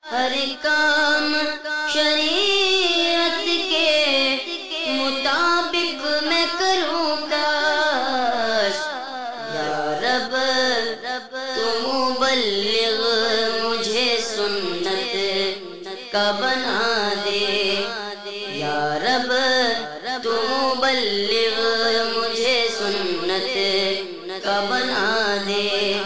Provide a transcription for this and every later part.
ہر کام شریعت کے مطابق میں کروں کاش، یا رب تو مبلغ مجھے سنت کا بنا دے، یا رب تو مبلغ مجھے سنت کا بنا دے۔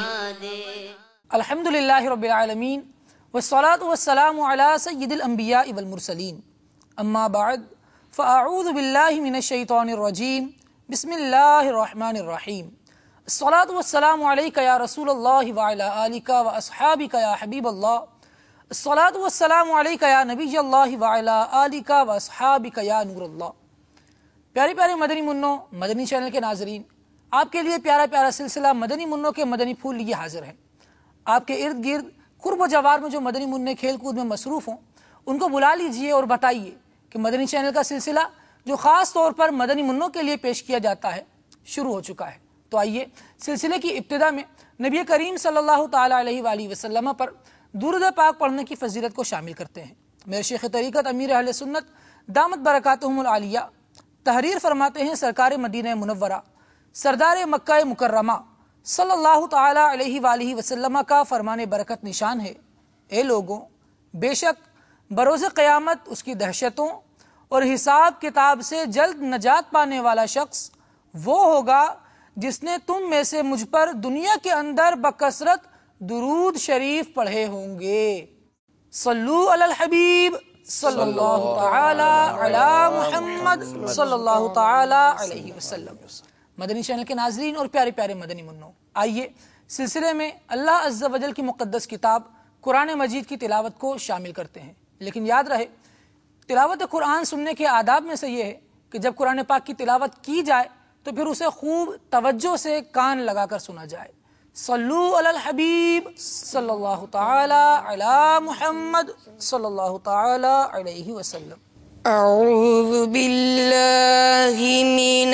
الحمدللہ رب العالمین والصلاة والسلام علی سید الانبیاء والمرسلین، اما بعد فاعوذ باللہ من الشیطان الرجیم، بسم اللہ الرحمن الرحیم۔ الصلاة والسلام علیک یا رسول اللہ وعلی آلک واصحابک یا حبیب اللہ، الصلاة والسلام علیک یا نبی اللہ وعلی آلک واصحابک یا نور اللہ۔ پیارے پیارے مدنی منوں، مدنی چینل کے ناظرین، آپ کے لیے پیارا پیارا سلسلہ مدنی منوں کے مدنی پھول لیے حاضر ہے۔ آپ کے ارد گرد قرب و جوار میں جو مدنی منع کھیل کود میں مصروف ہوں، ان کو بلا لیجئے اور بتائیے کہ مدنی چینل کا سلسلہ جو خاص طور پر مدنی منوں کے لیے پیش کیا جاتا ہے شروع ہو چکا ہے۔ تو آئیے سلسلے کی ابتدا میں نبی کریم صلی اللہ تعالیٰ علیہ وآلہ وسلم پر درود پاک پڑھنے کی فضیلت کو شامل کرتے ہیں۔ میرے شیخ طریقت امیر اہل سنت دامت برکاتہم العالیہ تحریر فرماتے ہیں، سرکار مدینہ منورہ سردار مکہ مکرمہ صلی اللہ تعالیٰ علیہ وآلہ وسلم کا فرمان برکت نشان ہے، اے لوگوں، بے شک بروز قیامت اس کی دہشتوں اور حساب کتاب سے جلد نجات پانے والا شخص وہ ہوگا جس نے تم میں سے مجھ پر دنیا کے اندر بکثرت درود شریف پڑھے ہوں گے۔ صلو علی الحبیب صلی اللہ تعالی علی محمد صلی اللہ تعالی علیہ وسلم۔ مدنی چینل کے ناظرین اور پیارے پیارے مدنی منوں، آئیے سلسلے میں اللہ عز و جل کی مقدس کتاب قرآن مجید کی تلاوت کو شامل کرتے ہیں۔ لیکن یاد رہے، تلاوت قرآن سننے کے آداب میں سے یہ ہے کہ جب قرآن پاک کی تلاوت کی جائے تو پھر اسے خوب توجہ سے کان لگا کر سنا جائے۔ صلو علی الحبیب صلی اللہ تعالی علی محمد صلی اللہ تعالی علیہ وسلم۔ اعوذ باللہ من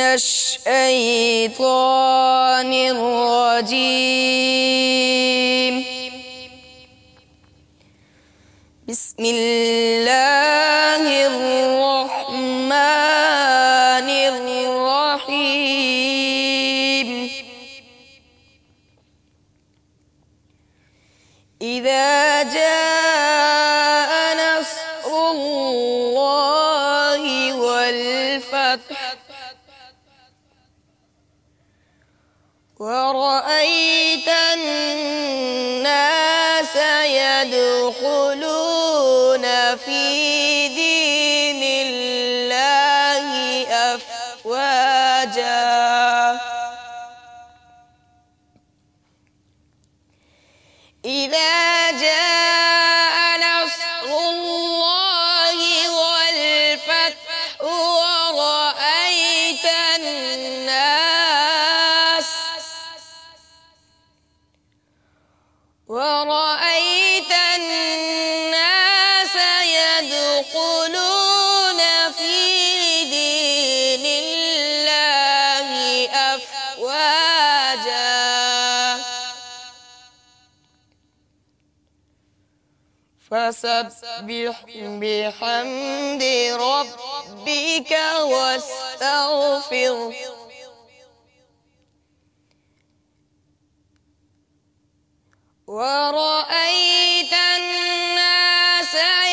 الشیطان الرجیم، بسم اللہ الرحمن الرحیم۔ اذا جاء نصر اللہ والفتح ورأيت الناس يدخلون في دين الله أفواجا، إذا جاء نصر الله والفتح ورأيت الناس يدخلون في دين الله أفواجا، فسبح بحمد ربك واستغفره، ورأيت الناس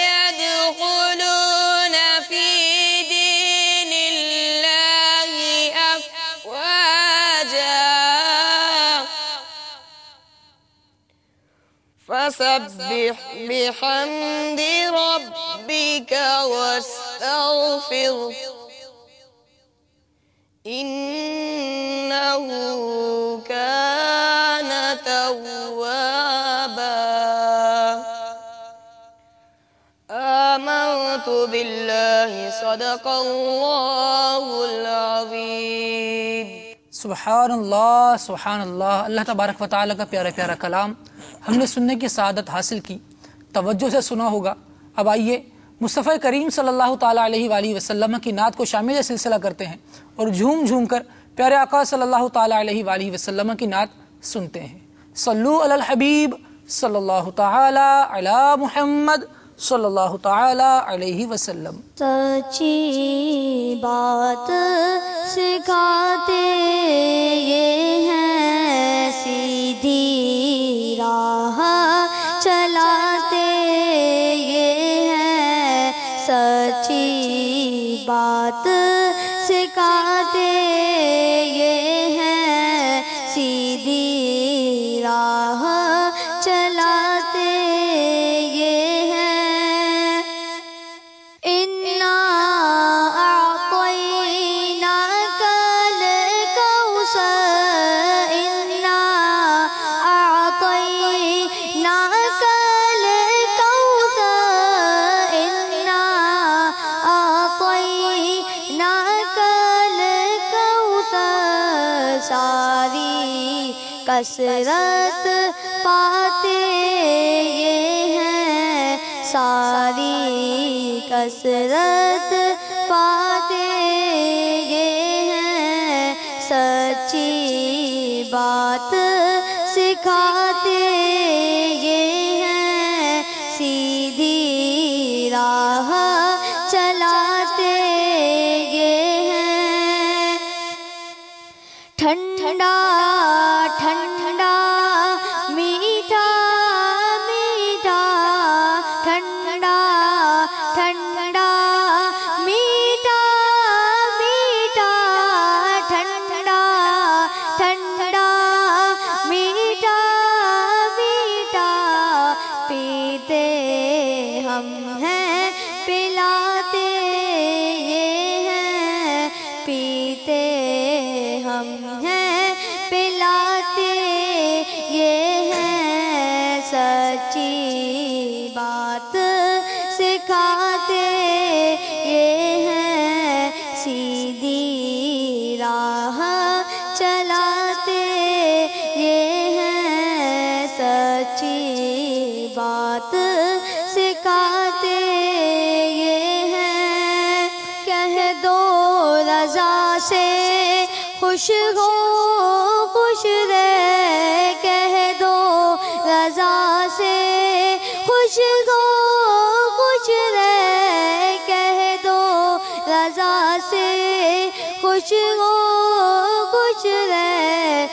يدخلون في دين الله أفواجا، فسبح بحمد ربك واستغفره، إنه كان توابا۔ آمنت بالله صدق اللہ العظیم۔ سبحان اللہ سبحان اللہ۔ اللہ تبارک و تعالیٰ کا پیارا پیارا کلام ہم نے سننے کی سعادت حاصل کی، توجہ سے سنا ہوگا۔ اب آئیے مصطفیٰ کریم صلی اللہ تعالیٰ علیہ وآلہ وسلم کی نعت کو شامل سلسلہ کرتے ہیں اور جھوم جھوم کر پیارے آقا صلی اللہ تعالیٰ علیہ وآلہ وسلم کی نعت سنتے ہیں۔ صلو علی الحبیب صلی اللہ تعالی علی محمد صلی اللہ تعالی علیہ وسلم۔ سچی بات سکھاتے یہ ہیں، سیدھی راہ چلاتے یہ ہیں، سچی بات سکھاتے یہ ہیں، سیدھی راہ چلاتے یہ ہیں۔ اِنَّا أَعْطَيْنَاكَ الْكَوْثَرَ، اِنَّا أَعْطَيْنَاكَ الْكَوْثَرَ، اِنَّا أَعْطَيْنَاكَ الْكَوْثَرَ۔ ساری کثرت پاتے یہ ہیں، ساری کثرت پاتے یہ ہیں، سچی بات سکھاتے یہ ہیں، سیدھی راہ چلاتے یہ ہیں۔ ٹھنڈا ٹھنڈا میٹھا میٹھا، ٹھنڈا ٹھنڈا میٹھا میٹھا، ٹھنڈا ٹھنڈا میٹھا میٹھا، پیتے ہم ہیں پلاتے یہ ہیں، پیتے ہم ہیں پلاتے یہ ہیں، سچی بات سکھاتے یہ ہیں، سیدھی راہ چلاتے یہ ہیں، سچی بات سکھاتے یہ ہیں۔ کہہ دو رضا سے خوش ہو خوش رہ، کہہ دو رضا سے خوش ہو خوش رہ، کہہ دو رضا سے خوش ہو خوش رہ،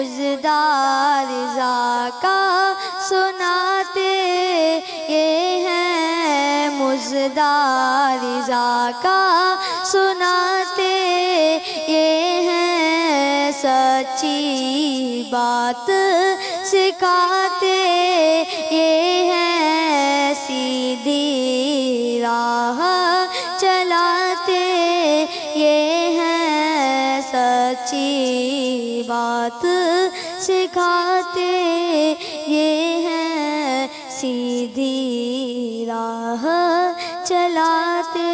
مژدہ رضا کا سناتے یہ ہیں، مژدہ رضا کا سناتے یہ ہیں، سچی بات سکھاتے یہ ہیں، سیدھی راہ چلاتے یہ ہیں، سچی بات سکھاتے یہ ہیں، سیدھی راہ چلاتے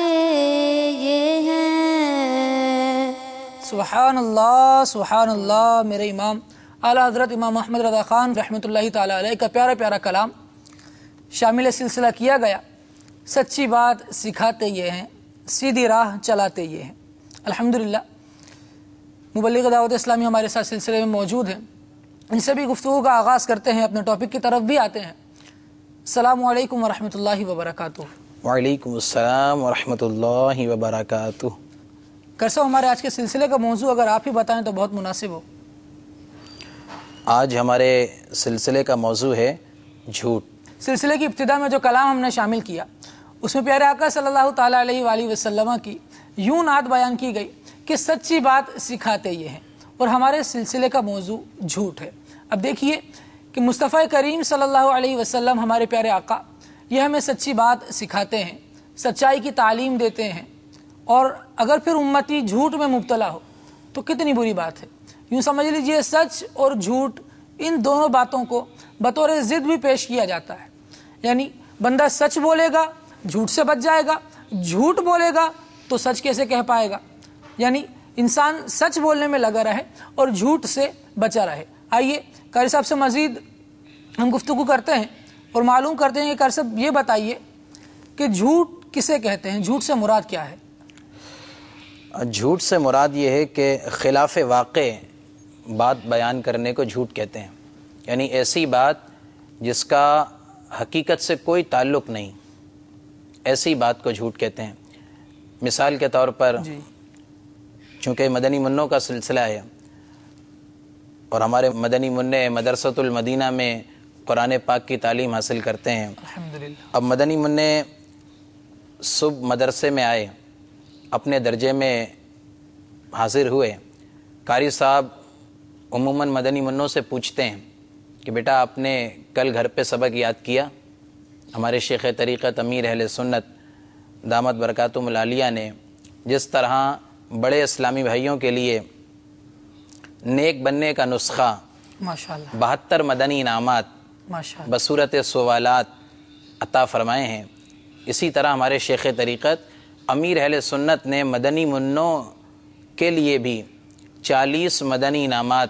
یہ ہیں۔ سبحان اللہ سبحان اللہ۔ میرے امام اعلیٰ حضرت امام احمد رضا خان رحمۃ اللہ تعالیٰ علیہ کا پیارا پیارا کلام شامل سلسلہ کیا گیا، سچی بات سکھاتے یہ ہیں، سیدھی راہ چلاتے یہ ہیں۔ الحمدللہ مبلغ دعوت اسلامی ہمارے ساتھ سلسلے میں موجود ہیں، ان سے بھی گفتگو کا آغاز کرتے ہیں، اپنے ٹاپک کی طرف بھی آتے ہیں۔ السلام علیکم ورحمۃ اللہ وبرکاتہ۔ وعلیکم السلام ورحمۃ اللہ وبرکاتہ۔ کرسو ہمارے آج کے سلسلے کا موضوع اگر آپ ہی بتائیں تو بہت مناسب ہو۔ آج ہمارے سلسلے کا موضوع ہے جھوٹ۔ سلسلے کی ابتدا میں جو کلام ہم نے شامل کیا اس میں پیارے آقا صلی اللہ تعالیٰ علیہ وآلہ وسلم کی یوں نعت بیان کی گئی کہ سچی بات سکھاتے یہ ہیں، اور ہمارے سلسلے کا موضوع جھوٹ ہے۔ اب دیکھیے کہ مصطفیٰ کریم صلی اللہ علیہ وسلم ہمارے پیارے آقا یہ ہمیں سچی بات سکھاتے ہیں، سچائی کی تعلیم دیتے ہیں، اور اگر پھر امتی جھوٹ میں مبتلا ہو تو کتنی بری بات ہے۔ یوں سمجھ لیجئے سچ اور جھوٹ ان دونوں باتوں کو بطور ضد بھی پیش کیا جاتا ہے، یعنی بندہ سچ بولے گا جھوٹ سے بچ جائے گا، جھوٹ بولے گا تو سچ کیسے کہہ پائے گا، یعنی انسان سچ بولنے میں لگا رہے اور جھوٹ سے بچا رہے۔ آئیے قاری صاحب سے مزید ہم گفتگو کرتے ہیں اور معلوم کرتے ہیں کہ قاری صاحب یہ بتائیے کہ جھوٹ کسے کہتے ہیں، جھوٹ سے مراد کیا ہے؟ جھوٹ سے مراد یہ ہے کہ خلاف واقع بات بیان کرنے کو جھوٹ کہتے ہیں، یعنی ایسی بات جس کا حقیقت سے کوئی تعلق نہیں، ایسی بات کو جھوٹ کہتے ہیں۔ مثال کے طور پر جی چونکہ مدنی منوں کا سلسلہ ہے اور ہمارے مدنی منع مدرسۃ المدینہ میں قرآن پاک کی تعلیم حاصل کرتے ہیں۔ الحمدللہ۔ اب مدنی منع صبح مدرسے میں آئے، اپنے درجے میں حاضر ہوئے، قاری صاحب عموماً مدنی منوں سے پوچھتے ہیں کہ بیٹا آپ نے کل گھر پہ سبق یاد کیا؟ ہمارے شیخ طریقت امیر اہل سنت دامت برکاتہم العالیہ نے جس طرح بڑے اسلامی بھائیوں کے لیے نیک بننے کا نسخہ ماشاءاللہ 72 مدنی انعامات ماشاءاللہ بصورت سوالات عطا فرمائے ہیں، اسی طرح ہمارے شیخ طریقت امیر اہل سنت نے مدنی منوں کے لیے بھی 40 مدنی انعامات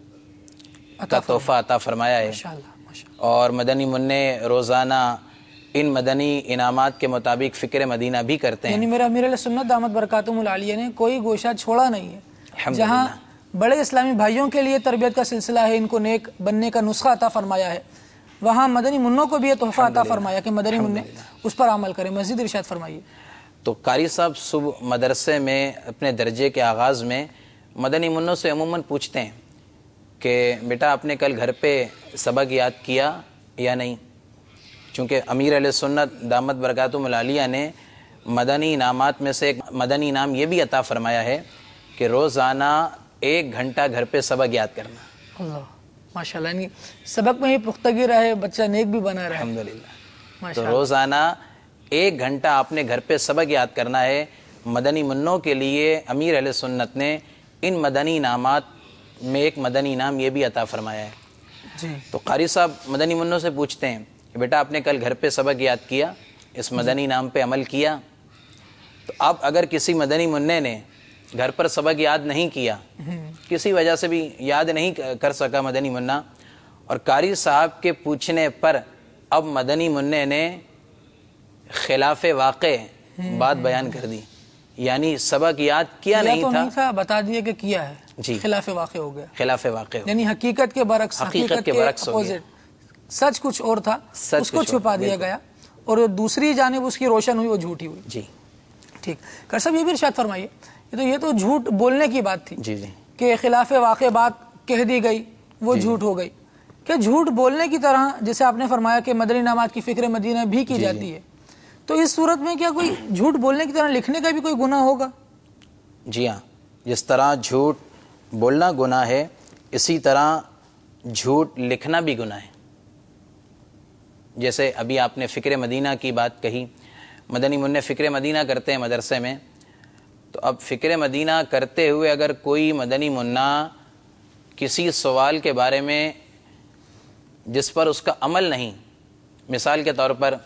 کا تحفہ عطا فرمایا ہے، ماشاءاللہ ماشاءاللہ۔ اور مدنی منع روزانہ ان مدنی انعامات کے مطابق فکر مدینہ بھی کرتے ہیں۔ یعنی میرا امیر علیہ سنت دامت برکاتہم العالیہ نے کوئی گوشہ چھوڑا نہیں ہے، الحمدللہ۔ جہاں بڑے اسلامی بھائیوں کے لیے تربیت کا سلسلہ ہے، ان کو نیک بننے کا نسخہ عطا فرمایا ہے، وہاں مدنی منوں کو بھی یہ تحفہ عطا فرمایا کہ مدنی منع اس پر عمل کریں۔ مزید ارشاد فرمائیے۔ تو قاری صاحب صبح مدرسے میں اپنے درجے کے آغاز میں مدنی منوں سے عموماً پوچھتے ہیں کہ بیٹا آپ نے کل گھر پہ سبق یاد کیا یا نہیں؟ چونکہ امیر علیہ سنت دامت برکاتہم العالیہ نے مدنی انعامات میں سے ایک مدنی انعام یہ بھی عطا فرمایا ہے کہ روزانہ 1 گھنٹہ گھر پہ سبق یاد کرنا۔ اللہ ماشاءاللہ، یعنی سبق میں ہی پختگی رہے، بچہ نیک بھی بنا رہے۔ الحمدللہ۔ تو ماشاءاللہ روزانہ 1 گھنٹہ آپ نے گھر پہ سبق یاد کرنا ہے۔ مدنی منوں کے لیے امیر اہل سنت نے ان مدنی انعامات میں ایک مدنی انعام یہ بھی عطا فرمایا ہے۔ جی تو قاری صاحب مدنی منوں سے پوچھتے ہیں کہ بیٹا آپ نے کل گھر پہ سبق یاد کیا، اس مدنی انعام پہ عمل کیا؟ تو اب اگر کسی مدنی منع نے گھر پر سبق یاد نہیں کیا، کسی وجہ سے بھی یاد نہیں کر سکا مدنی منع، اور قاری صاحب کے پوچھنے پر اب مدنی منع نے خلاف واقع بات بیان کر دی، یعنی سبق یاد کیا تو نہیں تھا، بتا دیا کہ کیا ہے، جی خلاف واقع ہو گیا، خلاف واقع ہو۔ یعنی حقیقت کے برعکس، حقیقت کے برعکس ہو گیا۔ اپوزٹ، سچ کچھ اور تھا، سچ اس کو کچھ اور، چھپا دیا گیا، اور دوسری جانب اس کی روشن ہوئی، وہ جھوٹی ہوئی۔ جی ٹھیک، قاری صاحب یہ بھی ارشاد فرمائیے، یہ تو جھوٹ بولنے کی بات تھی جی جی کہ خلاف واقع بات کہہ دی گئی، وہ جھوٹ ہو گئی۔ کہ جھوٹ بولنے کی طرح جیسے آپ نے فرمایا کہ مدنی انعامات کی فکر مدینہ بھی کی جاتی ہے، تو اس صورت میں کیا کوئی جھوٹ بولنے کی طرح لکھنے کا بھی کوئی گناہ ہوگا؟ جی ہاں، جس طرح جھوٹ بولنا گناہ ہے، اسی طرح جھوٹ لکھنا بھی گناہ ہے۔ جیسے ابھی آپ نے فکر مدینہ کی بات کہی، مدنی منع فکر مدینہ کرتے ہیں مدرسے میں، تو اب فکر مدینہ کرتے ہوئے اگر کوئی مدنی منع کسی سوال کے بارے میں جس پر اس کا عمل نہیں، مثال کے طور پر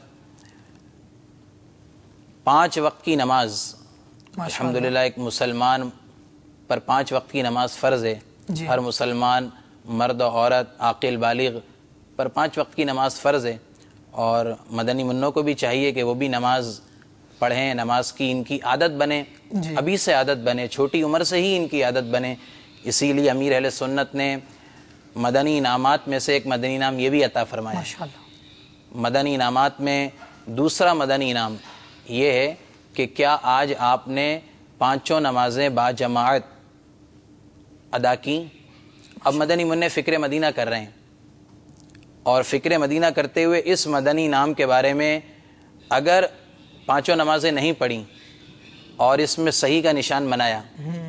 5 وقت کی نماز، الحمدللہ ایک مسلمان پر 5 وقت کی نماز فرض ہے، جی ہر مسلمان مرد و عورت عاقل بالغ پر 5 وقت کی نماز فرض ہے، اور مدنی منوں کو بھی چاہیے کہ وہ بھی نماز پڑھیں، نماز کی ان کی عادت بنے، جی ابھی سے عادت بنے، چھوٹی عمر سے ہی ان کی عادت بنے۔ اسی لیے امیر اہل سنت نے مدنی انعامات میں سے ایک مدنی انعام یہ بھی عطا فرمایا۔ ماشاءاللہ، مدنی انعامات میں دوسرا مدنی انعام یہ ہے کہ کیا آج آپ نے 5 نمازیں با جماعت ادا کی؟ اب مدنی منع فکر مدینہ کر رہے ہیں، اور فکر مدینہ کرتے ہوئے اس مدنی انعام کے بارے میں اگر 5 نمازیں نہیں پڑھی اور اس میں صحیح کا نشان بنایا،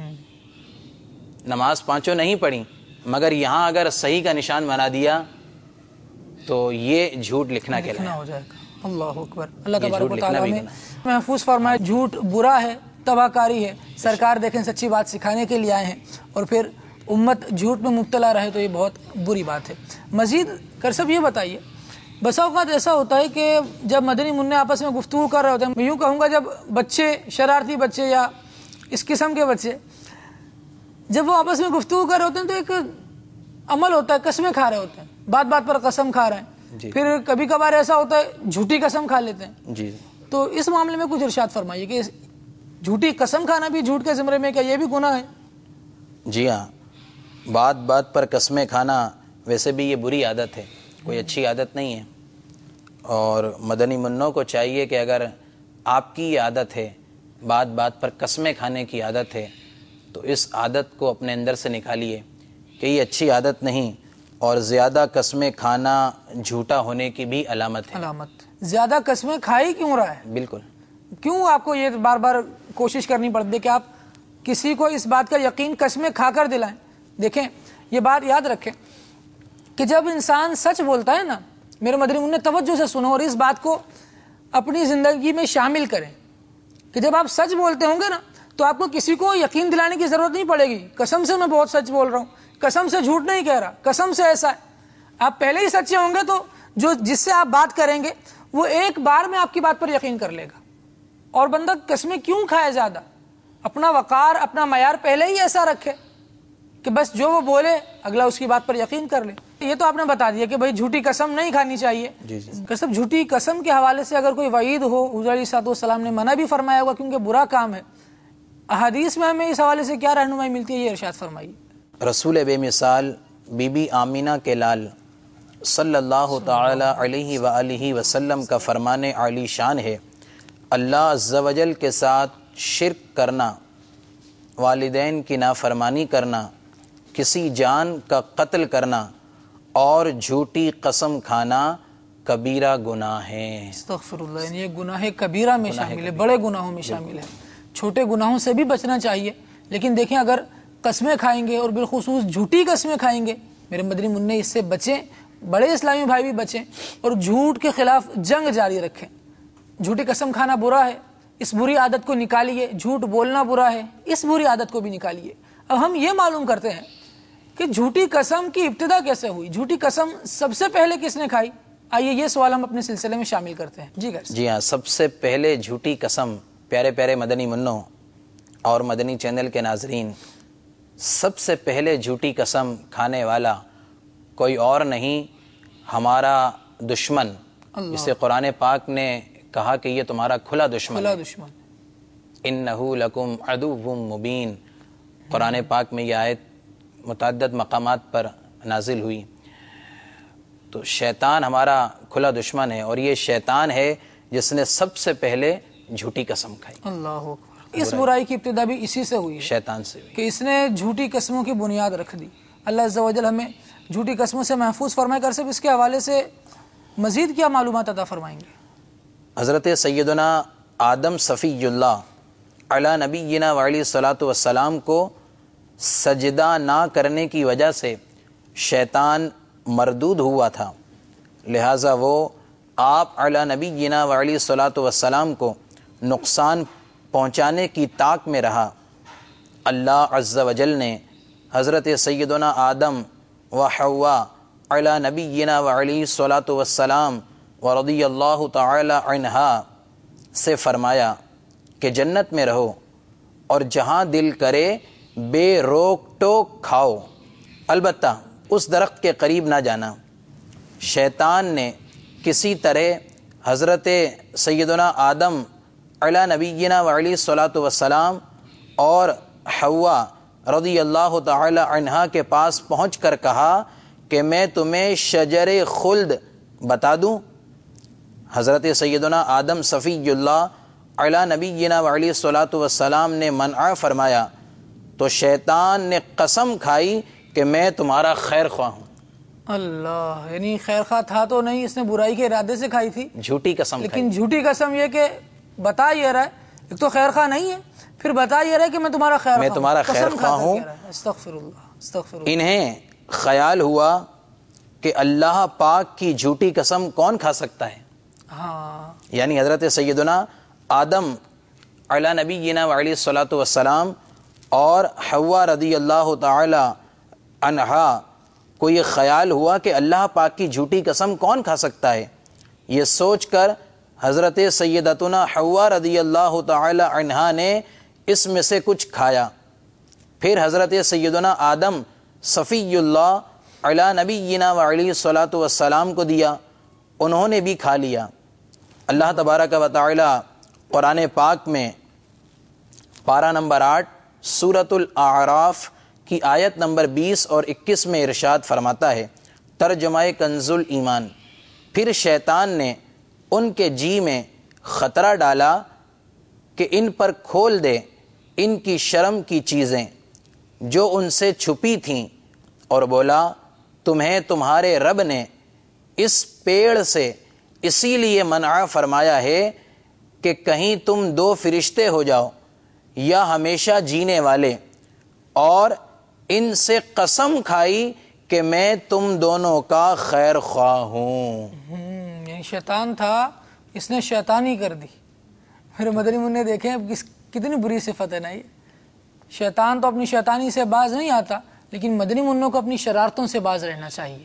نماز 5 نہیں پڑھی مگر یہاں اگر صحیح کا نشان بنا دیا تو یہ جھوٹ لکھنا کہلاتا ہو جائے گا۔ اللہ اکبر، اللہ یہ تبارک جھوٹ و لکھنا تعالیٰ بھی نے گناہ محفوظ فرمایا۔ جھوٹ برا ہے، تباہ کاری ہے، سرکار دیکھیں سچی بات سکھانے کے لیے آئے ہیں، اور پھر امت جھوٹ میں مبتلا رہے تو یہ بہت بری بات ہے۔ مزید قاری صاحب یہ بتائیے، بسا اوقات ایسا ہوتا ہے کہ جب مدنی منع آپس میں گفتگو کر رہے ہوتے ہیں، میں یوں کہوں گا جب بچے، شرارتی بچے یا اس قسم کے بچے جب وہ آپس میں گفتگو کر رہے ہوتے ہیں تو ایک عمل ہوتا ہے، قسمیں کھا رہے ہوتے ہیں، بات بات پر قسم کھا رہے ہیں، جی پھر کبھی کبھار ایسا ہوتا ہے جھوٹی قسم کھا لیتے ہیں۔ جی تو اس معاملے میں کچھ ارشاد فرمائیے کہ جھوٹی قسم کھانا بھی جھوٹ کے زمرے میں، کیا یہ بھی گناہ ہے؟ جی ہاں، بات بات پر قسمیں کھانا ویسے بھی یہ بری عادت ہے، کوئی اچھی عادت نہیں ہے. اور مدنی منوں کو چاہیے کہ اگر آپ کی یہ عادت ہے، بات بات پر قسمیں کھانے کی عادت ہے، تو اس عادت کو اپنے اندر سے نکالیے کہ یہ اچھی عادت نہیں، اور زیادہ قسمیں کھانا جھوٹا ہونے کی بھی علامت ہے. زیادہ قسمیں کھائی کیوں رہا ہے؟ بالکل. کیوں آپ کو یہ بار بار کوشش کرنی پڑتی ہے کہ آپ کسی کو اس بات کا یقین قسمیں کھا کر دلائیں؟ دیکھیں، یہ بات یاد رکھیں کہ جب انسان سچ بولتا ہے نا، میرے مدنی منع توجہ سے سنو اور اس بات کو اپنی زندگی میں شامل کریں کہ جب آپ سچ بولتے ہوں گے نا تو آپ کو کسی کو یقین دلانے کی ضرورت نہیں پڑے گی. قسم سے میں بہت سچ بول رہا ہوں، قسم سے جھوٹ نہیں کہہ رہا، قسم سے ایسا ہے. آپ پہلے ہی سچے ہوں گے تو جس سے آپ بات کریں گے وہ ایک بار میں آپ کی بات پر یقین کر لے گا. اور بندہ قسمیں کیوں کھائے زیادہ؟ اپنا وقار، اپنا معیار پہلے ہی ایسا رکھے کہ بس جو وہ بولے اگلا اس کی بات پر یقین کر لے. یہ تو آپ نے بتا دیا کہ بھائی جھوٹی قسم نہیں کھانی چاہیے. قسم، جھوٹی قسم کے حوالے سے اگر کوئی وعید ہو، حضور علیہ الصلوۃ والسلام نے منع بھی فرمایا ہوگا کیونکہ برا کام ہے. احادیث میں ہمیں اس حوالے سے کیا رہنمائی ملتی ہے، یہ ارشاد فرمائیے. رسول بے مثال بی بی آمینہ کے لال صلی اللہ تعالی علیہ وآلہ وسلم کا فرمان عالی شان ہے، اللہ عز و جل کے ساتھ شرک کرنا، والدین کی نافرمانی کرنا، کسی جان کا قتل کرنا اور جھوٹی قسم کھانا کبیرہ گناہ ہے. استغفر اللہ. یعنی یہ گناہ کبیرہ میں شامل ہے، بڑے گناہوں میں شامل ہے. چھوٹے گناہوں سے بھی بچنا چاہیے، لیکن دیکھیں اگر قسمیں کھائیں گے اور بالخصوص جھوٹی قسمیں کھائیں گے، میرے مدنی منع اس سے بچیں، بڑے اسلامی بھائی بھی بچیں اور جھوٹ کے خلاف جنگ جاری رکھیں. جھوٹی قسم کھانا برا ہے، اس بری عادت کو نکالیے. جھوٹ بولنا برا ہے، اس بری عادت کو بھی نکالیے. اب ہم یہ معلوم کرتے ہیں کہ جھوٹی قسم کی ابتدا کیسے ہوئی، جھوٹی قسم سب سے پہلے کس نے کھائی؟ آئیے یہ سوال ہم اپنے سلسلے میں شامل کرتے ہیں. جی ہاں، سب سے پہلے جھوٹی قسم، پیارے پیارے مدنی منوں اور مدنی چینل کے ناظرین، سب سے پہلے جھوٹی قسم کھانے والا کوئی اور نہیں، ہمارا دشمن، جسے قرآن پاک نے کہا کہ یہ تمہارا کھلا دشمن ہے. انہو لکم عدو مبین. قرآن پاک میں یہ آیت متعدد مقامات پر نازل ہوئی. تو شیطان ہمارا کھلا دشمن ہے، اور یہ شیطان ہے جس نے سب سے پہلے جھوٹی قسم کھائی. اللہ اکبر. اس برائی کی ابتدا بھی اسی سے ہوئی ہے، شیطان سے ہوئی، کہ اس نے جھوٹی قسموں کی بنیاد رکھ دی. اللہ عز و جل ہمیں جھوٹی قسموں سے محفوظ فرمائے. کر صرف اس کے حوالے سے مزید کیا معلومات عطا فرمائیں گے؟ حضرت سیدنا آدم صفی اللہ علی نبینا وعلیہ الصلوۃ والسلام کو سجدہ نہ کرنے کی وجہ سے شیطان مردود ہوا تھا، لہٰذا وہ آپ علی نبینا وعلیہ الصلوۃ والسلام کو نقصان پہنچانے کی طاق میں رہا. اللہ عز و جل نے حضرت سیدنا آدم و حوا علی نبینا وعلیہ الصلوۃ والسلام ورضی اللہ تعالی عنہا سے فرمایا کہ جنت میں رہو اور جہاں دل کرے بے روک ٹوک کھاؤ، البتہ اس درخت کے قریب نہ جانا. شیطان نے کسی طرح حضرت سیدنا آدم علی نبینا وعلیہ الصلوۃ والسلام اور حوا رضی اللہ تعالی عنہا کے پاس پہنچ کر کہا کہ میں تمہیں شجر خلد بتا دوں. حضرت سیدنا آدم صفی اللہ علی نبینا وعلیہ الصلوۃ والسلام نے منع فرمایا تو شیطان نے قسم کھائی کہ میں تمہارا خیر خواہ ہوں. اللہ، یعنی خیر خواہ تھا تو نہیں، اس نے برائی کے ارادے سے کھائی تھی، جھوٹی قسم لیکن جھوٹی قسم یہ کہ بتا یہ رہا ہے، ایک تو خیر خواہ نہیں ہے، پھر بتا یہ رہا ہے کہ میں تمہارا خیر خواہ ہوں. استغفر اللہ، استغفر اللہ. انہیں خیال ہوا کہ اللہ پاک کی جھوٹی قسم کون کھا سکتا ہے. ہاں، یعنی حضرت سیدنا آدم علی نبینا وعلیہ الصلوۃ والسلام اور حوا رضی اللہ تعالی عنہا کو یہ خیال ہوا کہ اللہ پاک کی جھوٹی قسم کون کھا سکتا ہے. یہ سوچ کر حضرت سیدتنا حوا رضی اللہ تعالی عنہا نے اس میں سے کچھ کھایا. پھر حضرت سیدنا آدم صفی اللہ علی نبینا وعلیہ الصلوۃ والسلام کو دیا، انہوں نے بھی کھا لیا. اللہ تبارک و تعالی قرآن پاک میں پارہ نمبر 8 سورۃ الاعراف کی آیت نمبر 20 اور 21 میں ارشاد فرماتا ہے ترجمہ کنز الایمان۔ پھر شیطان نے ان کے جی میں خطرہ ڈالا کہ ان پر کھول دے ان کی شرم کی چیزیں جو ان سے چھپی تھیں، اور بولا تمہیں تمہارے رب نے اس پیڑ سے اسی لیے منع فرمایا ہے کہ کہیں تم دو فرشتے ہو جاؤ یا ہمیشہ جینے والے، اور ان سے قسم کھائی کہ میں تم دونوں کا خیر خواہ ہوں۔ یعنی شیطان تھا، اس نے شیطانی کر دی۔ میرے مدنی منع دیکھیں اب کتنی بری صفت ہے نا یہ۔ شیطان تو اپنی شیطانی سے باز نہیں آتا، لیکن مدنی منوں کو اپنی شرارتوں سے باز رہنا چاہیے۔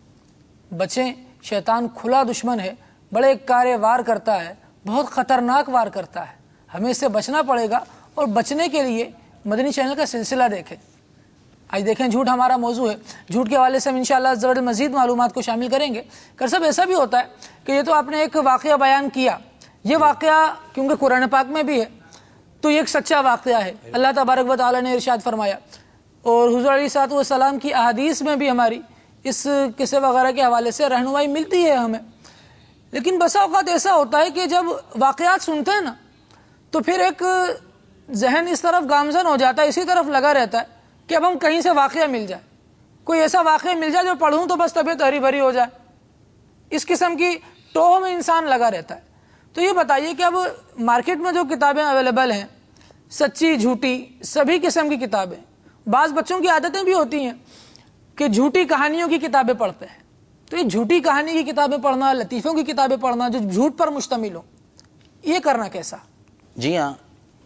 بچیں، شیطان کھلا دشمن ہے، بڑے کارے وار کرتا ہے، بہت خطرناک وار کرتا ہے، ہمیں اس سے بچنا پڑے گا۔ اور بچنے کے لیے مدنی چینل کا سلسلہ دیکھیں۔ آج دیکھیں جھوٹ ہمارا موضوع ہے، جھوٹ کے حوالے سے ہم انشاءاللہ ضرور مزید معلومات کو شامل کریں گے۔ سب ایسا بھی ہوتا ہے کہ یہ تو آپ نے ایک واقعہ بیان کیا، یہ واقعہ کیونکہ قرآن پاک میں بھی ہے تو یہ ایک سچا واقعہ ہے۔ اللہ تبارک و تعالیٰ نے ارشاد فرمایا، اور حضور علیہ الصلوۃ والسلام کی احادیث میں بھی ہماری اس قصے وغیرہ کے حوالے سے رہنمائی ملتی ہے ہمیں۔ لیکن بسا اوقات ایسا ہوتا ہے کہ جب واقعات سنتے ہیں نا تو پھر ایک ذہن اس طرف گامزن ہو جاتا ہے، اسی طرف لگا رہتا ہے کہ اب ہم کہیں سے واقعہ مل جائے، کوئی ایسا واقعہ مل جائے جو پڑھوں تو بس طبیعت ہری بھری ہو جائے۔ اس قسم کی ٹوہ میں انسان لگا رہتا ہے۔ تو یہ بتائیے کہ اب مارکیٹ میں جو کتابیں اویلیبل ہیں، سچی جھوٹی سبھی قسم کی کتابیں، بعض بچوں کی عادتیں بھی ہوتی ہیں کہ جھوٹی کہانیوں کی کتابیں پڑھتے ہیں۔ تو یہ جھوٹی کہانی کی کتابیں پڑھنا، لطیفوں کی کتابیں پڑھنا جو جھوٹ پر مشتمل ہو، یہ کرنا کیسا؟ جی ہاں،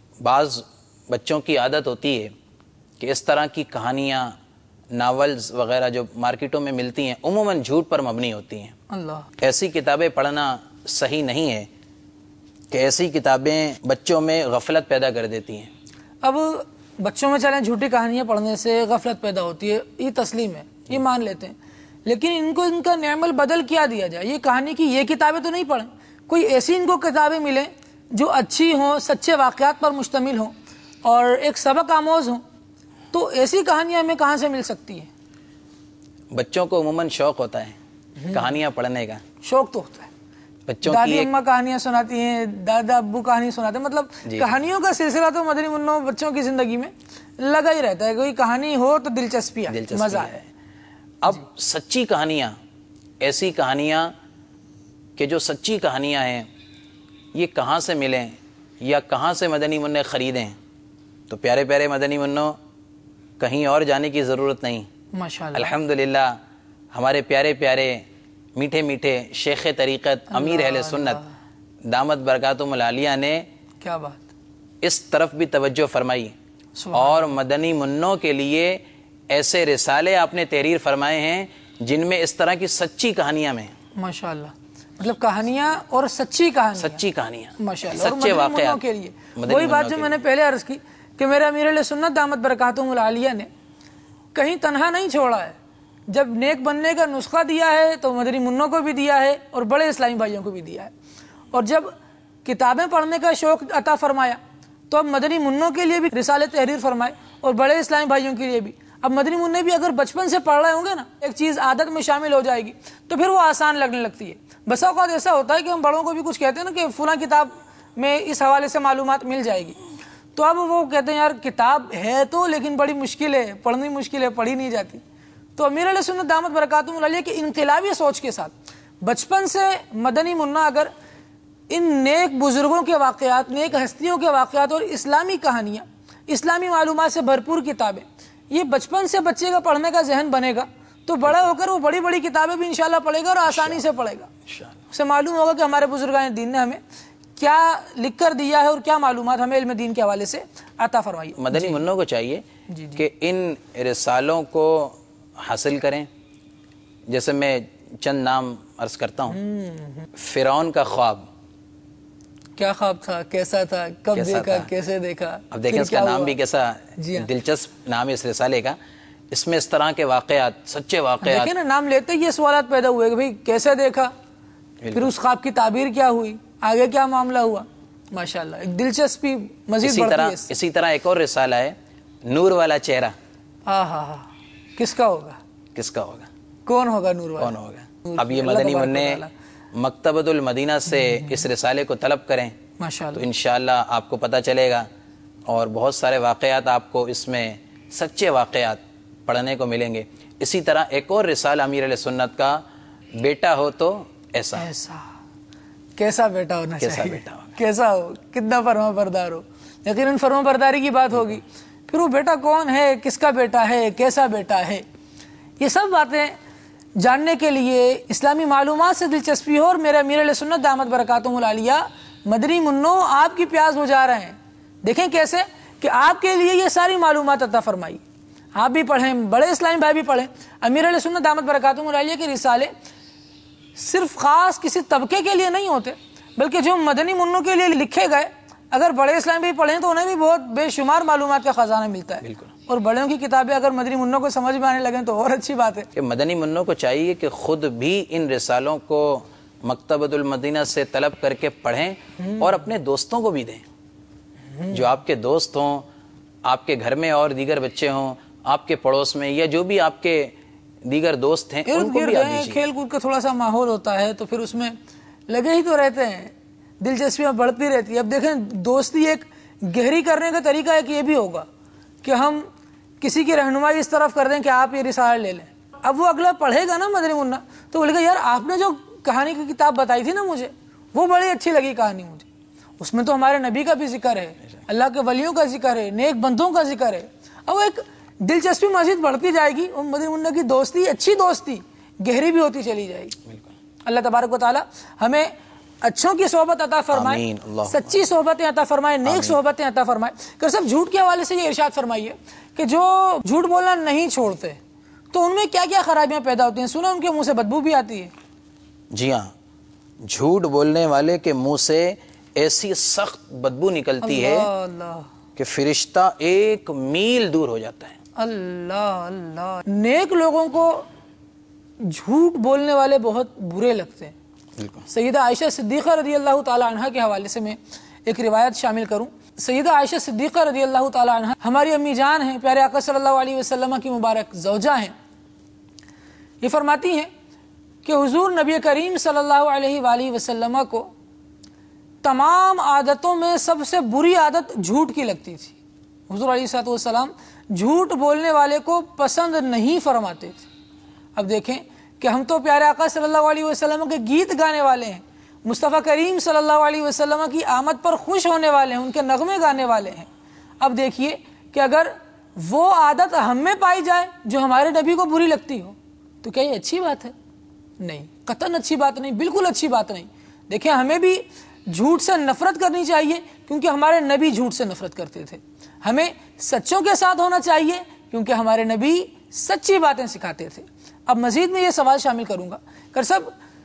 بعض بچوں کی عادت ہوتی ہے کہ اس طرح کی کہانیاں، ناولز وغیرہ جو مارکیٹوں میں ملتی ہیں عموماً جھوٹ پر مبنی ہوتی ہیں۔ اللہ، ایسی کتابیں پڑھنا صحیح نہیں ہے کہ ایسی کتابیں بچوں میں غفلت پیدا کر دیتی ہیں۔ اب بچوں میں چلیں جھوٹی کہانیاں پڑھنے سے غفلت پیدا ہوتی ہے، یہ تسلیم ہے، یہ مان لیتے ہیں، لیکن ان کو ان کا نعم البدل کیا دیا جائے۔ یہ کہانی کی یہ کتابیں تو نہیں پڑھیں، کوئی ایسی ان کو کتابیں ملیں جو اچھی ہوں، سچے واقعات پر مشتمل ہوں اور ایک سبق آموز ہوں۔ تو ایسی کہانیاں ہمیں کہاں سے مل سکتی ہیں؟ بچوں کو عموماً شوق ہوتا ہے کہانیاں پڑھنے کا، شوق تو ہوتا ہے، بچوں کی دادی اماں کہانیاں سناتی ہیں، دادا ابو کہانی سناتے ہیں، مطلب کہانیوں کا سلسلہ تو مدنی منوں بچوں کی زندگی میں لگا ہی رہتا ہے۔ کوئی کہانی ہو تو دلچسپی آئے، مزہ آئے۔ اب سچی کہانیاں، ایسی کہانیاں کہ جو سچی کہانیاں ہیں، یہ کہاں سے ملیں یا کہاں سے مدنی منع خریدیں؟ تو پیارے پیارے مدنی منوں، کہیں اور جانے کی ضرورت نہیں۔ ماشاءاللہ، الحمدللہ ہمارے پیارے پیارے میٹھے میٹھے شیخ طریقت امیر اہل سنت دامت برکاتہم العالیہ نے کیا بات، اس طرف بھی توجہ فرمائی، اور مدنی منوں کے لیے ایسے رسالے آپ نے تحریر فرمائے ہیں جن میں اس طرح کی سچی کہانیاں میں، ماشاءاللہ، مطلب کہانیاں اور سچی کہانیاں، ماشاءاللہ، اور سچے مدنی منوں واقعات کے لیے وہی بات جو میں نے پہلے عرض کی کہ میرے امیر علیہ سنت دامت برکاتہم العالیہ نے کہیں تنہا نہیں چھوڑا ہے۔ جب نیک بننے کا نسخہ دیا ہے تو مدنی منوں کو بھی دیا ہے اور بڑے اسلامی بھائیوں کو بھی دیا ہے، اور جب کتابیں پڑھنے کا شوق عطا فرمایا تو اب مدنی منوں کے لیے بھی رسالے تحریر فرمائے اور بڑے اسلامی بھائیوں کے لیے بھی۔ اب مدنی منع بھی اگر بچپن سے پڑھ رہے ہوں گے نا، ایک چیز عادت میں شامل ہو جائے گی تو پھر وہ آسان لگنے لگتی ہے۔ بسا اوقات ایسا ہوتا ہے کہ ہم بڑوں کو بھی کچھ کہتے ہیں نا کہ فلاں کتاب میں اس حوالے سے معلومات مل جائے گی، تو اب وہ کہتے ہیں یار کتاب ہے تو لیکن بڑی مشکل ہے، پڑھنی مشکل ہے، پڑھی نہیں جاتی۔ تو امیر علیہ سنت دامت برکاتہم العالیہ کی انقلابی سوچ کے ساتھ بچپن سے مدنی منع اگر ان نیک بزرگوں کے واقعات، نیک ہستیوں کے واقعات اور اسلامی کہانیاں، اسلامی معلومات سے بھرپور کتابیں، یہ بچپن سے بچے کا پڑھنے کا ذہن بنے گا تو بڑا ہو کر وہ بڑی بڑی کتابیں بھی انشاءاللہ پڑھے گا اور آسانی سے پڑھے گا۔ اسے معلوم ہوگا کہ ہمارے بزرگان دین نے ہمیں کیا لکھ کر دیا ہے اور کیا معلومات ہمیں علم دین کے حوالے سے عطا فرمائی۔ مدنی منوں کو چاہیے کہ ان رسالوں کو حاصل کریں۔ جیسے میں چند نام عرض کرتا ہوں۔ فرعون کا خواب، کیا خواب تھا، کیسا تھا، کب دیکھا، کیسے دیکھا؟ اب دیکھیں اس کا نام بھی کیسا دلچسپ نام ہے اس رسالے کا۔ اس میں اس طرح کے واقعات، سچے واقعات، دیکھیں نا، نام لیتے ہی یہ سوالات پیدا ہوئے کہ بھئی کیسے دیکھا، پھر اس خواب کی تعبیر کیا ہوئی، آگے کیا معاملہ ہوا۔ ماشاءاللہ، ایک دلچسپی مزید بڑھتی ہے۔ اسی طرح ایک اور رسالہ ہے، نور والا چہرہ۔ ہاں ہاں ہاں، کس کا ہوگا؟ کس کا ہوگا؟ کون ہوگا نور والا؟ کون ہوگا؟ اب یہ مدنی منع مکتبۃ المدینہ سے اس رسالے کو طلب کریں ماشاء تو اللہ. انشاءاللہ آپ کو پتہ چلے گا، اور بہت سارے واقعات آپ کو اس میں سچے واقعات پڑھنے کو ملیں گے. اسی طرح ایک اور رسالہ امیر علیہ سنت کا، بیٹا ہو تو ایسا. ایسا کیسا بیٹا ہونا کیسا چاہیے؟ بیٹا ہوگا؟ کیسا ہو، کتنا فرما بردار ہو. یقیناً فرما برداری کی بات ہوگی. پھر وہ بیٹا کون ہے، کس کا بیٹا ہے، کیسا بیٹا ہے، یہ سب باتیں جاننے کے لیے اسلامی معلومات سے دلچسپی ہو. اور میرے امیر علیہ سنت دامت برکاتہم العالیہ مدنی منوں آپ کی پیاس بجھا رہے ہیں. دیکھیں کیسے کہ آپ کے لیے یہ ساری معلومات عطا فرمائی. آپ بھی پڑھیں، بڑے اسلامی بھائی بھی پڑھیں. امیر علیہ سنت دامت برکاتہم العالیہ کے رسالے صرف خاص کسی طبقے کے لیے نہیں ہوتے، بلکہ جو مدنی منوں کے لیے لکھے گئے، اگر بڑے اسلامی بھائی پڑھیں تو انہیں بھی بہت بے شمار معلومات کا خزانہ ملتا ہے. بالکل. اور بڑوں کی کتابیں اگر مدنی منوں کو سمجھ میں آنے لگیں تو اور اچھی بات ہے. کہ مدنی منوں کو چاہیے کہ خود بھی ان رسالوں کو مکتبۃ المدینہ سے طلب کر کے پڑھیں اور اپنے دوستوں کو بھی دیں. جو آپ کے دوست ہوں، آپ کے گھر میں اور دیگر بچے ہوں، آپ کے پڑوس میں، یا جو بھی آپ کے دیگر دوست ہیں، ان کو بھی آپ دیجیے. کھیل کود کا تھوڑا سا ماحول ہوتا ہے تو پھر اس میں لگے ہی تو رہتے ہیں، دلچسپیاں بڑھتی رہتی ہے. اب دیکھیں دوستی ایک گہری کرنے کا طریقہ ایک یہ بھی ہوگا کہ ہم کسی کی رہنمائی اس طرف کر دیں کہ آپ یہ رسالہ لے لیں. اب وہ اگلا پڑھے گا نا مدنی منا تو بولے گا یار آپ نے جو کہانی کی کتاب بتائی تھی نا مجھے، وہ بڑی اچھی لگی کہانی مجھے. اس میں تو ہمارے نبی کا بھی ذکر ہے، اللہ کے ولیوں کا ذکر ہے، نیک بندوں کا ذکر ہے. اب وہ ایک دلچسپی مزید بڑھتی جائے گی اور مدنی منا کی دوستی، اچھی دوستی گہری بھی ہوتی چلی جائے گی. اللہ تبارک و تعالی ہمیں اچھوں کی صحبت عطا فرمائے، سچی صحبتیں عطا فرمائے، نیک صحبتیں عطا فرمائے. کہ سب جھوٹ کے حوالے سے یہ ارشاد فرمائیے کہ جو جھوٹ بولنا نہیں چھوڑتے تو ان میں کیا کیا خرابیاں پیدا ہوتی ہیں. سنا ان کے منہ سے بدبو بھی آتی ہے. جی ہاں، جھوٹ بولنے والے کے منہ سے ایسی سخت بدبو نکلتی ہے اللہ کہ فرشتہ 1 میل دور ہو جاتا ہے. اللہ اللہ. نیک لوگوں کو جھوٹ بولنے والے بہت برے لگتے ہیں. سیدہ عائشہ صدیقہ رضی اللہ تعالی عنہ کے حوالے سے میں ایک روایت شامل کروں. سیدہ عائشہ صدیقہ رضی اللہ تعالی عنہ ہماری امی جان ہیں، پیارے آقا صلی اللہ علیہ وسلم کی مبارک زوجہ ہیں. یہ فرماتی ہیں کہ حضور نبی کریم صلی اللہ علیہ وآلہ وسلم کو تمام عادتوں میں سب سے بری عادت جھوٹ کی لگتی تھی. حضور علیہ الصلوۃ والسلام جھوٹ بولنے والے کو پسند نہیں فرماتے تھے. اب دیکھیں کہ ہم تو پیارے آقا صلی اللہ علیہ وسلم کے گیت گانے والے ہیں، مصطفیٰ کریم صلی اللہ علیہ وسلم کی آمد پر خوش ہونے والے ہیں، ان کے نغمے گانے والے ہیں. اب دیکھیے کہ اگر وہ عادت ہم میں پائی جائے جو ہمارے نبی کو بری لگتی ہو تو کیا یہ اچھی بات ہے؟ نہیں، قطعاً اچھی بات نہیں، بالکل اچھی بات نہیں. دیکھیں ہمیں بھی جھوٹ سے نفرت کرنی چاہیے کیونکہ ہمارے نبی جھوٹ سے نفرت کرتے تھے. ہمیں سچوں کے ساتھ ہونا چاہیے کیونکہ ہمارے نبی سچی باتیں سکھاتے تھے. اب مزید میں یہ سوال شامل کروں گا کہ سب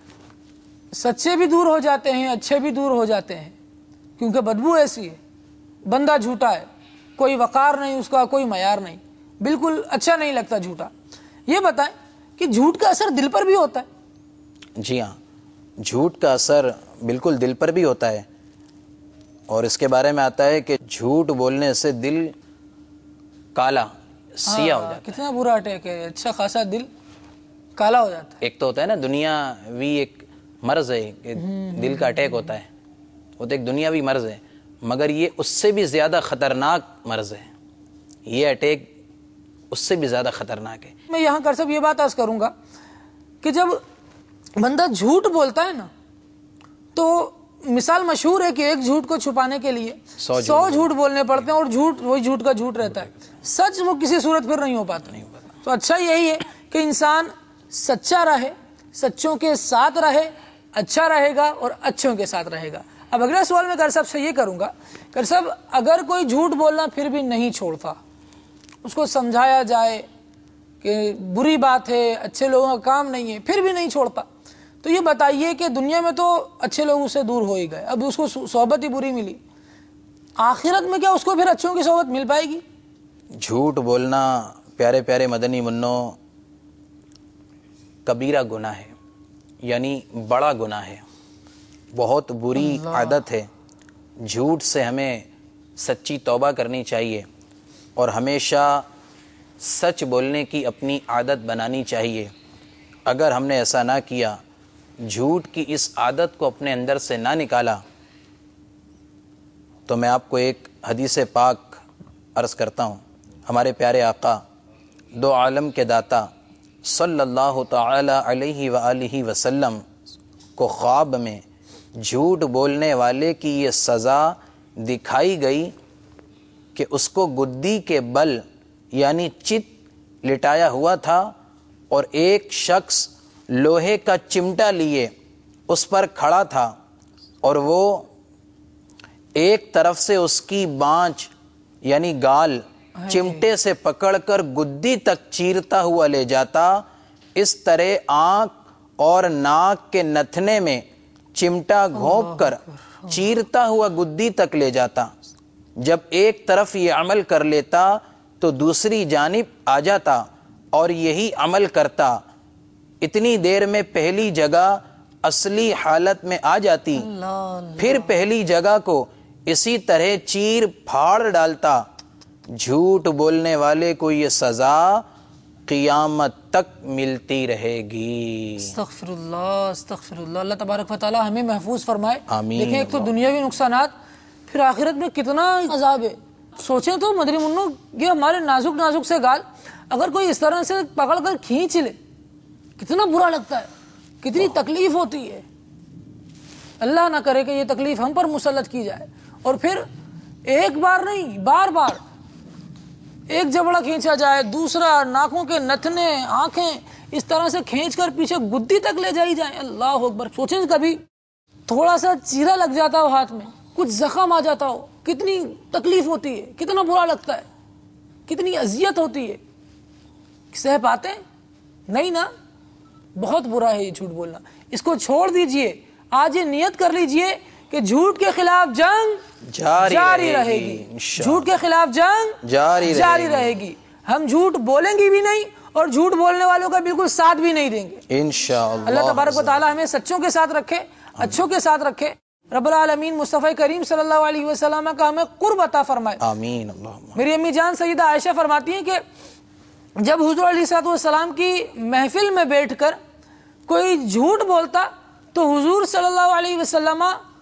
سچے بھی دور ہو جاتے ہیں، اچھے بھی دور ہو جاتے ہیں کیونکہ بدبو ایسی ہے. بندہ جھوٹا ہے، کوئی وقار نہیں اس کا، کوئی معیار نہیں، بالکل اچھا نہیں لگتا جھوٹا. یہ بتائیں کہ جھوٹ کا اثر دل پر بھی ہوتا ہے؟ جی ہاں، جھوٹ کا اثر بالکل دل پر بھی ہوتا ہے، اور اس کے بارے میں آتا ہے کہ جھوٹ بولنے سے دل کالا سیاہ ہو جاتا ہے. کتنا برا اٹیک ہے، اچھا خاصا دل کالا ہو جاتا ہے. ایک تو ہوتا ہے نا دنیاوی ایک مرض ہے کہ دل کا اٹیک ہوتا ہے، وہ تو ایک دنیاوی مرض ہے، مگر یہ اس سے بھی زیادہ خطرناک مرض ہے. یہ اٹیک اس سے بھی زیادہ خطرناک ہے. میں یہاں کر سب یہ بات عرض کروں گا کہ جب بندہ جھوٹ بولتا ہے نا تو مثال مشہور ہے کہ ایک جھوٹ کو چھپانے کے لیے 100 جھوٹ بولنے پڑتے ہیں اور جھوٹ وہی جھوٹ کا جھوٹ رہتا ہے. سچ وہ کسی صورت پھر نہیں ہو پاتا. تو اچھا یہی ہے کہ انسان سچا رہے، سچوں کے ساتھ رہے، اچھا رہے گا اور اچھوں کے ساتھ رہے گا. اب اگلا سوال میں صاحب سے یہ کروں گا کہ صاحب اگر کوئی جھوٹ بولنا پھر بھی نہیں چھوڑتا، اس کو سمجھایا جائے کہ بری بات ہے، اچھے لوگوں کا کام نہیں ہے، پھر بھی نہیں چھوڑتا، تو یہ بتائیے کہ دنیا میں تو اچھے لوگوں سے دور ہو ہی گئے، اب اس کو صحبت ہی بری ملی، آخرت میں کیا اس کو پھر اچھوں کی صحبت مل پائے گی؟ جھوٹ بولنا پیارے پیارے مدنی منوں کبیرہ گناہ ہے، یعنی بڑا گناہ ہے، بہت بری عادت ہے. جھوٹ سے ہمیں سچی توبہ کرنی چاہیے اور ہمیشہ سچ بولنے کی اپنی عادت بنانی چاہیے. اگر ہم نے ایسا نہ کیا، جھوٹ کی اس عادت کو اپنے اندر سے نہ نکالا، تو میں آپ کو ایک حدیث پاک عرض کرتا ہوں۔ ہمارے پیارے آقا دو عالم کے داتا صلی اللہ تعالی علیہ وآلہ وسلم کو خواب میں جھوٹ بولنے والے کی یہ سزا دکھائی گئی کہ اس کو گدی کے بل یعنی چت لٹایا ہوا تھا، اور ایک شخص لوہے کا چمٹا لیے اس پر کھڑا تھا، اور وہ ایک طرف سے اس کی بانچ یعنی گال چمٹے سے پکڑ کر گدی تک چیرتا ہوا لے جاتا۔ اس طرح آنکھ اور ناک کے نتھنے میں چمٹا گھونپ کر چیرتا ہوا گدی تک لے جاتا۔ جب ایک طرف یہ عمل کر لیتا تو دوسری جانب آ جاتا اور یہی عمل کرتا۔ اتنی دیر میں پہلی جگہ اصلی حالت میں آ جاتی، پھر پہلی جگہ کو اسی طرح چیر پھاڑ ڈالتا۔ جھوٹ بولنے والے کو یہ سزا قیامت تک ملتی رہے گی۔ استغفر اللہ، اللہ تبارک و تعالی ہمیں محفوظ فرمائے۔ آمین۔ دیکھیں ایک تو دنیاوی نقصانات، پھر آخرت میں کتنا عذاب ہے۔ سوچیں تو مدری منو، یہ ہمارے نازک نازک سے گال اگر کوئی اس طرح سے پکڑ کر کھینچ لے، کتنا برا لگتا ہے، کتنی تکلیف ہوتی ہے۔ اللہ نہ کرے کہ یہ تکلیف ہم پر مسلط کی جائے، اور پھر ایک بار نہیں بار بار ایک جبڑا کھینچا جائے، دوسرا ناکوں کے نتنے، آنکھیں اس طرح سے کھینچ کر پیچھے گدی تک لے جائی جائیں۔ اللہ اکبر۔ سوچیں کبھی تھوڑا سا چیرا لگ جاتا ہو ہاتھ میں، کچھ زخم آ جاتا ہو، کتنی تکلیف ہوتی ہے، کتنا برا لگتا ہے، کتنی اذیت ہوتی ہے۔ سہ پاتے ہیں؟ نہیں نا، بہت برا ہے یہ جھوٹ بولنا۔ اس کو چھوڑ دیجئے، آج یہ نیت کر لیجئے کہ جھوٹ کے خلاف جنگ جاری رہے گی، جھوٹ کے خلاف جنگ جاری رہے گی۔ ہم جھوٹ بولیں گی بھی نہیں، اور جھوٹ بولنے والوں کا بالکل ساتھ بھی نہیں دیں گے انشاءاللہ۔ اللہ تبارک و تعالی ہمیں سچوں کے ساتھ رکھے، اچھوں کے ساتھ رکھے۔ رب العالمین مصطفیٰ کریم صلی اللہ علیہ وسلم کا ہمیں قرب عطا فرمائے، آمین۔ میری امی جان سیدہ عائشہ فرماتی ہیں کہ جب حضور علیہ السلام کی محفل میں بیٹھ کر کوئی جھوٹ بولتا تو حضور صلی اللہ علیہ وسلم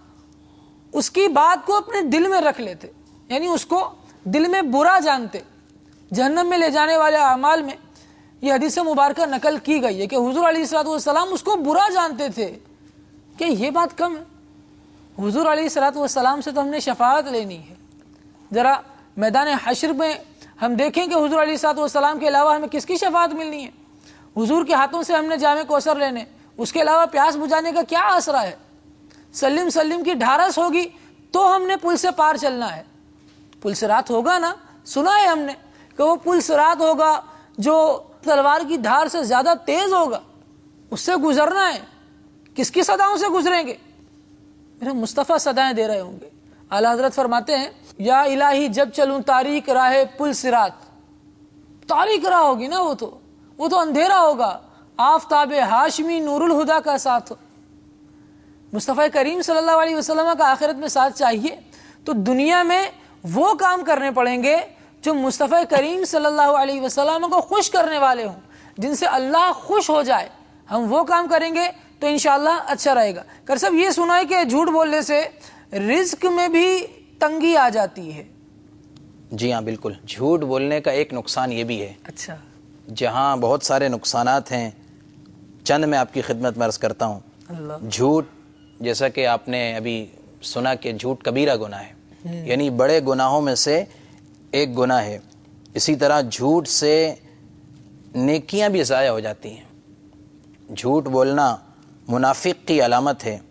اس کی بات کو اپنے دل میں رکھ لیتے، یعنی اس کو دل میں برا جانتے۔ جہنم میں لے جانے والے اعمال میں یہ حدیث مبارکہ نقل کی گئی ہے کہ حضور علیہ السلام اس کو برا جانتے تھے کہ یہ بات کم ہے۔ حضور علیہ السلام سے تو ہم نے شفاعت لینی ہے۔ ذرا میدان حشر میں ہم دیکھیں کہ حضور علیہ السلام کے علاوہ ہمیں کس کی شفاعت ملنی ہے۔ حضور کے ہاتھوں سے ہم نے جام کوثر لینے، اس کے علاوہ پیاس بجھانے کا کیا آسرا ہے؟ سلم کی ڈھارس ہوگی تو ہم نے پل سے پار چلنا ہے۔ پل صراط ہوگا نا، سنا ہے ہم نے کہ وہ پل صراط ہوگا جو تلوار کی دھار سے زیادہ تیز ہوگا، اس سے گزرنا ہے۔ کس کی صداؤں سے گزریں گے؟ میرے مصطفیٰ صدائیں دے رہے ہوں گے۔ اعلیٰ حضرت فرماتے ہیں یا الہی جب چلوں تاریک راہ پل صراط، تاریک راہ ہوگی نا، وہ تو اندھیرا ہوگا، آفتاب ہاشمی نور الہدا کا ساتھ ہو۔ مصطفیٰ کریم صلی اللہ علیہ وسلم کا آخرت میں ساتھ چاہیے تو دنیا میں وہ کام کرنے پڑیں گے جو مصطفیٰ کریم صلی اللہ علیہ وسلم کو خوش کرنے والے ہوں، جن سے اللہ خوش ہو جائے۔ ہم وہ کام کریں گے تو انشاءاللہ اچھا رہے گا۔ کر سب یہ سنا ہے کہ جھوٹ بولنے سے رزق میں بھی تنگی آ جاتی ہے۔ جی ہاں بالکل، جھوٹ بولنے کا ایک نقصان یہ بھی ہے۔ اچھا، جہاں بہت سارے نقصانات ہیں، چند میں آپ کی خدمت میں عرض کرتا ہوں۔ اللہ، جھوٹ، جیسا کہ آپ نے ابھی سنا کہ جھوٹ کبیرہ گناہ ہے، یعنی بڑے گناہوں میں سے ایک گناہ ہے۔ اسی طرح جھوٹ سے نیکیاں بھی ضائع ہو جاتی ہیں۔ جھوٹ بولنا منافق کی علامت ہے۔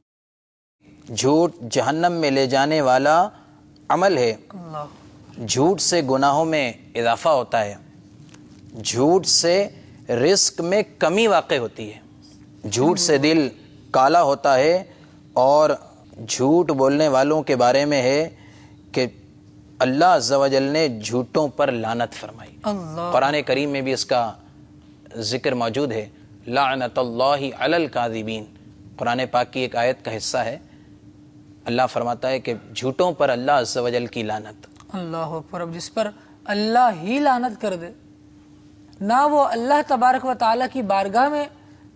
جھوٹ جہنم میں لے جانے والا عمل ہے۔ اللہ، جھوٹ سے گناہوں میں اضافہ ہوتا ہے۔ جھوٹ سے رزق میں کمی واقع ہوتی ہے۔ جھوٹ سے دل کالا ہوتا ہے، اور جھوٹ بولنے والوں کے بارے میں ہے کہ اللہ عز و جل نے جھوٹوں پر لعنت فرمائی۔ اللہ، قرآن کریم میں بھی اس کا ذکر موجود ہے، لعنت اللہ علی الکاذبین۔ قرآن پاک کی ایک آیت کا حصہ ہے۔ اللہ فرماتا ہے کہ جھوٹوں پر اللہ عز و جل کی لعنت۔ اللہ اکبر۔ اب جس پر اللہ ہی لعنت کر دے، نہ وہ اللہ تبارک و تعالیٰ کی بارگاہ میں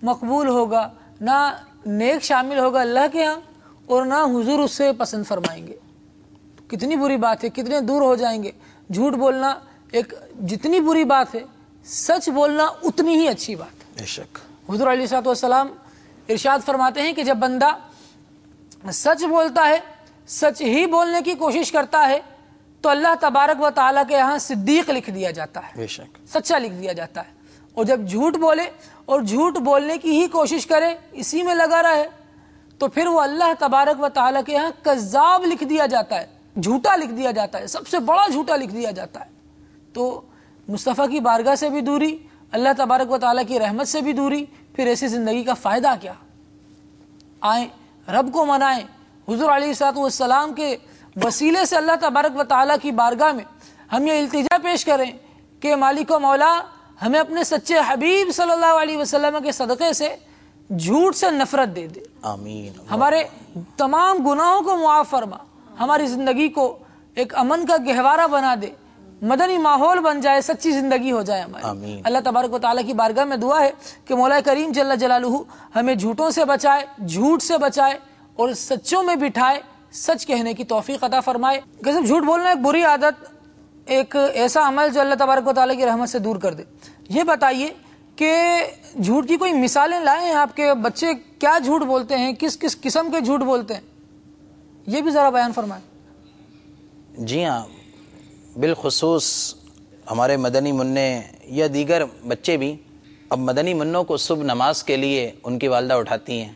مقبول ہوگا، نہ نیک شامل ہوگا اللہ کے ہاں، اور نہ حضور اس سے پسند فرمائیں گے. کتنی بری بات ہے، کتنے دور ہو جائیں گے. جھوٹ بولنا ایک جتنی بری بات ہے، سچ بولنا اتنی ہی اچھی بات ہے. بے شک. حضور علیہ الصلوۃ والسلام ارشاد فرماتے ہیں کہ جب بندہ سچ بولتا ہے، سچ ہی بولنے کی کوشش کرتا ہے، تو اللہ تبارک و تعالیٰ کے یہاں صدیق لکھ دیا جاتا ہے، بے شک. سچا لکھ دیا جاتا ہے. اور جب جھوٹ بولے اور جھوٹ بولنے کی ہی کوشش کرے، اسی میں لگا رہے، تو پھر وہ اللہ تبارک و تعالیٰ کے یہاں کذاب لکھ دیا جاتا ہے، جھوٹا لکھ دیا جاتا ہے، سب سے بڑا جھوٹا لکھ دیا جاتا ہے. تو مصطفیٰ کی بارگاہ سے بھی دوری، اللہ تبارک و تعالیٰ کی رحمت سے بھی دوری، پھر ایسی زندگی کا فائدہ کیا؟ آئیں رب کو منائیں. حضور علیہ السلام کے وسیلے سے اللہ تبارک و تعالیٰ کی بارگاہ میں ہم یہ التجا پیش کریں کہ مالک و مولا ہمیں اپنے سچے حبیب صلی اللہ علیہ وسلم کے صدقے سے جھوٹ سے نفرت دے دے. آمین. ہمارے تمام گناہوں کو معاف فرما، ہماری زندگی کو ایک امن کا گہوارہ بنا دے، مدنی ماحول بن جائے، سچی زندگی ہو جائے ہماری. آمین. اللہ تبارک و تعالیٰ کی بارگاہ میں دعا ہے کہ مولا کریم جل جلالہ ہمیں جھوٹوں سے بچائے، جھوٹ سے بچائے، اور سچوں میں بٹھائے، سچ کہنے کی توفیق عطا فرمائے. کہ جھوٹ بولنا ایک بری عادت، ایک ایسا عمل جو اللہ تبارک و تعالیٰ کی رحمت سے دور کر دے. یہ بتائیے کہ جھوٹ کی کوئی مثالیں لائیں ہیں آپ کے بچے کیا جھوٹ بولتے ہیں، کس کس قسم کے جھوٹ بولتے ہیں، یہ بھی ذرا بیان فرمائیں. جی ہاں، بالخصوص ہمارے مدنی منع یا دیگر بچے بھی. اب مدنی منوں کو صبح نماز کے لیے ان کی والدہ اٹھاتی ہیں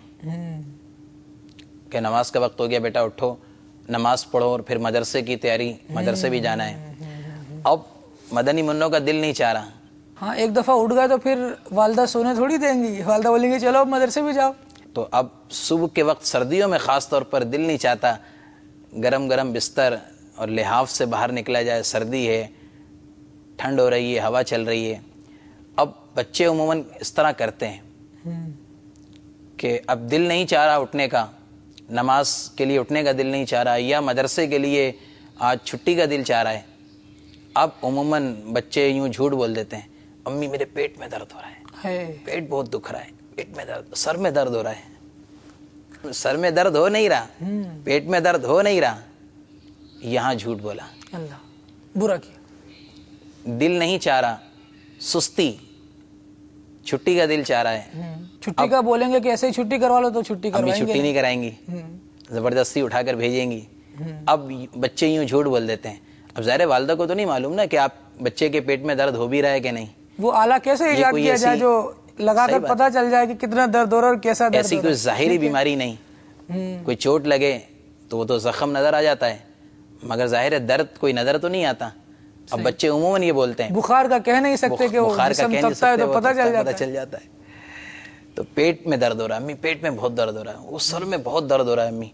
کہ نماز کا وقت ہو گیا بیٹا اٹھو، نماز پڑھو، اور پھر مدرسے کی تیاری، مدرسے بھی جانا ہے. اب مدنی منوں کا دل نہیں چاہ رہا. ہاں ایک دفعہ اٹھ گئے تو پھر والدہ سونے تھوڑی دیں گی، والدہ بولیں گے چلو اب مدرسے بھی جاؤ. تو اب صبح کے وقت سردیوں میں خاص طور پر دل نہیں چاہتا گرم گرم بستر اور لحاف سے باہر نکلا جائے. سردی ہے، ٹھنڈ ہو رہی ہے، ہوا چل رہی ہے. اب بچے عموماً اس طرح کرتے ہیں کہ اب دل نہیں چاہ رہا اٹھنے کا، نماز کے لیے اٹھنے کا دل نہیں چاہ رہا، یا مدرسے کے لیے آج چھٹی کا دل چاہ رہا ہے. اب عموماً بچے یوں جھوٹ بول دیتے ہیں، امی میرے پیٹ میں درد ہو رہا ہے، پیٹ بہت دکھ رہا ہے، پیٹ میں درد، سر میں درد ہو رہا ہے. سر میں درد ہو نہیں رہا، پیٹ میں درد ہو نہیں رہا، یہاں جھوٹ بولا. اللہ برا کیا. دل نہیں چاہ رہا، سستی، چھٹی کا دل چاہ رہا ہے. چھٹی کا بولیں گے کہ ایسے ہی چھٹی کروا لو تو چھٹی امی کروائیں گے، چھٹی نہیں کرائیں گی، زبردستی اٹھا کر بھیجیں گی. اب بچے یوں جھوٹ بول دیتے ہیں. اب ظاہر والدہ کو تو نہیں معلوم نا کہ آپ بچے کے پیٹ میں درد ہو بھی رہا ہے کہ نہیں. وہ آلہ کیسے ایجاد کیا جائے جو لگا کر پتہ چل جائے کہ کتنا درد ہو رہا ہے اور کیسا درد ہو رہا ہے. ایسی کوئی ظاہری بیماری نہیں، کوئی چوٹ لگے تو وہ تو زخم نظر آ جاتا ہے، مگر ظاہر درد کوئی نظر تو نہیں آتا. اب بچے عموماً یہ بولتے ہیں بخار کا کہہ نہیں سکتے کہ وہ جسم تپتا ہے تو پتہ چل جاتا ہے. تو پیٹ میں درد ہو رہا ہے امی، پیٹ میں بہت درد ہو رہا ہے، وہ سر میں بہت درد ہو رہا ہے امی.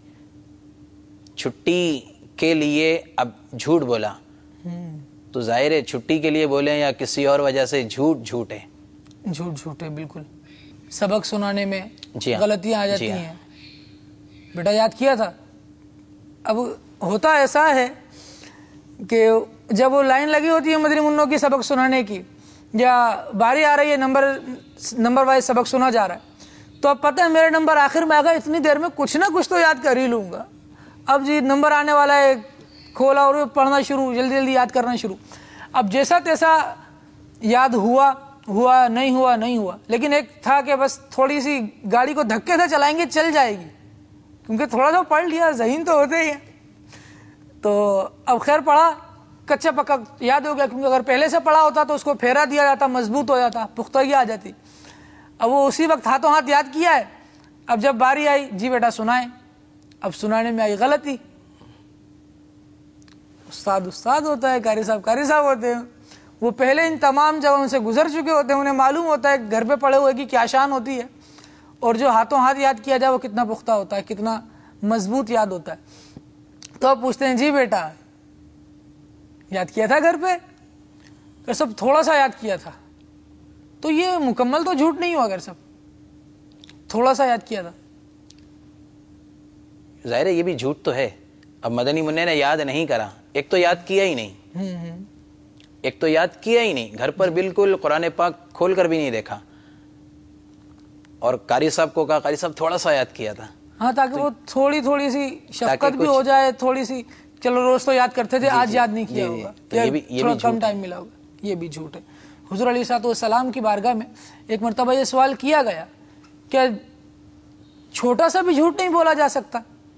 چھٹی کے لیے اب جھوٹ بولا تو ظاہر ہے چھٹی کے لیے بولیں یا کسی اور وجہ سے جھوٹ ہے. جھوٹ ہے بالکل. سبق سنانے میں جی ہاں، غلطیاں آ جاتی ہیں. بیٹا یاد کیا تھا. اب ہوتا ایسا ہے کہ جب وہ لائن لگی ہوتی ہے مدنی منوں کی سبق سنانے کی، یا باری آ رہی ہے نمبر وائز سبق سنا جا رہا ہے، تو اب پتہ ہے میرا نمبر آخر میں آ گیا، اتنی دیر میں کچھ نہ کچھ تو یاد کر ہی لوں گا. اب جی نمبر آنے والا ہے، کھولا اور پڑھنا شروع، جلدی جلدی یاد کرنا شروع. اب جیسا تیسا یاد ہوا نہیں ہوا، لیکن ایک تھا کہ بس تھوڑی سی گاڑی کو دھکے سے چلائیں گے چل جائے گی، کیونکہ تھوڑا سا پڑھ لیا، ذہین تو ہوتے ہی ہیں. تو اب خیر پڑھا، کچا پکا یاد ہو گیا، کیونکہ اگر پہلے سے پڑھا ہوتا تو اس کو پھیرا دیا جاتا، مضبوط ہو جاتا، پختگی آ جاتی. اب وہ اسی وقت ہاتھوں ہاتھ یاد کیا ہے. اب جب باری آئی، جی بیٹا سنائیں، اب سنانے میں آئی غلطی. استاد ہوتا ہے، قاری صاحب ہوتے ہیں، وہ پہلے ان تمام جگہوں سے گزر چکے ہوتے ہیں، انہیں معلوم ہوتا ہے گھر پہ پڑھے ہوئے کی کیا شان ہوتی ہے، اور جو ہاتھوں ہاتھ یاد کیا جائے وہ کتنا پختہ ہوتا ہے، کتنا مضبوط یاد ہوتا ہے. تو اب پوچھتے ہیں جی بیٹا یاد کیا تھا گھر پہ؟ کہ سب تھوڑا سا یاد کیا تھا. تو یہ مکمل تو جھوٹ نہیں ہوا، اگر سب تھوڑا سا یاد کیا تھا. ظاہر ہے یہ بھی جھوٹ تو ہے. اب مدنی منع نے یاد نہیں کرا، ایک تو یاد کیا ہی نہیں، گھر پر بالکل قرآن پاک کھول کر بھی نہیں دیکھا، اور قاری صاحب کو کہا قاری صاحب تھوڑا سا یاد کیا تھا، ہاں تاکہ وہ تھوڑی سی شفقت بھی ہو جائے، تھوڑی سی، چلو روز تو یاد کرتے تھے، آج یاد نہیں کیا ہوگا، تھوڑا کم ٹائم ملا ہوگا، یہ بھی جھوٹ ہے۔ حضور علیہ الصلوۃ والسلام کی بارگاہ میں ایک مرتبہ یہ سوال کیا گیا کہ چھوٹا سا بھی جھوٹ نہیں بولا جا سکتا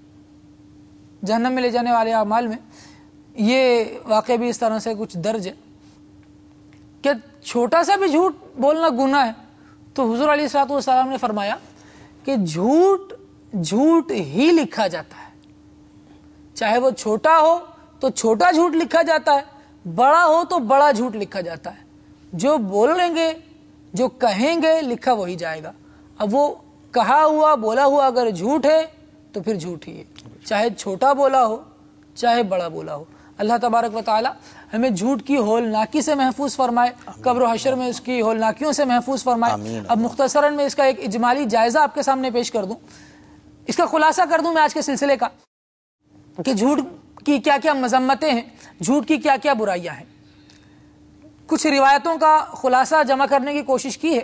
جہنم میں لے جانے والے اعمال میں؟ یہ واقعہ بھی اس طرح سے کچھ درج ہے کہ چھوٹا سا بھی جھوٹ بولنا گناہ ہے۔ تو حضور علیہ الصلوۃ والسلام نے فرمایا کہ جھوٹ ہی لکھا جاتا ہے، چاہے وہ چھوٹا ہو تو چھوٹا جھوٹ لکھا جاتا ہے، بڑا ہو تو بڑا جھوٹ لکھا جاتا ہے۔ جو بولیں گے، جو کہیں گے، لکھا وہی جائے گا۔ اب وہ کہا ہوا، بولا ہوا اگر جھوٹ ہے تو پھر جھوٹ ہی ہے، چاہے چھوٹا بولا ہو چاہے بڑا بولا ہو۔ اللہ تبارک و تعالی ہمیں جھوٹ کی ہولناکی سے محفوظ فرمائے، قبر و حشر میں اس کی ہولناکیوں سے محفوظ فرمائے۔ اب مختصراً میں اس کا ایک اجمالی جائزہ آپ کے سامنے پیش کر دوں، اس کا خلاصہ کر دوں میں آج کے سلسلے کا، کہ جھوٹ کی کیا کیا مذمتیں ہیں، جھوٹ کی کیا کیا برائیاں ہیں۔ کچھ روایتوں کا خلاصہ جمع کرنے کی کوشش کی ہے۔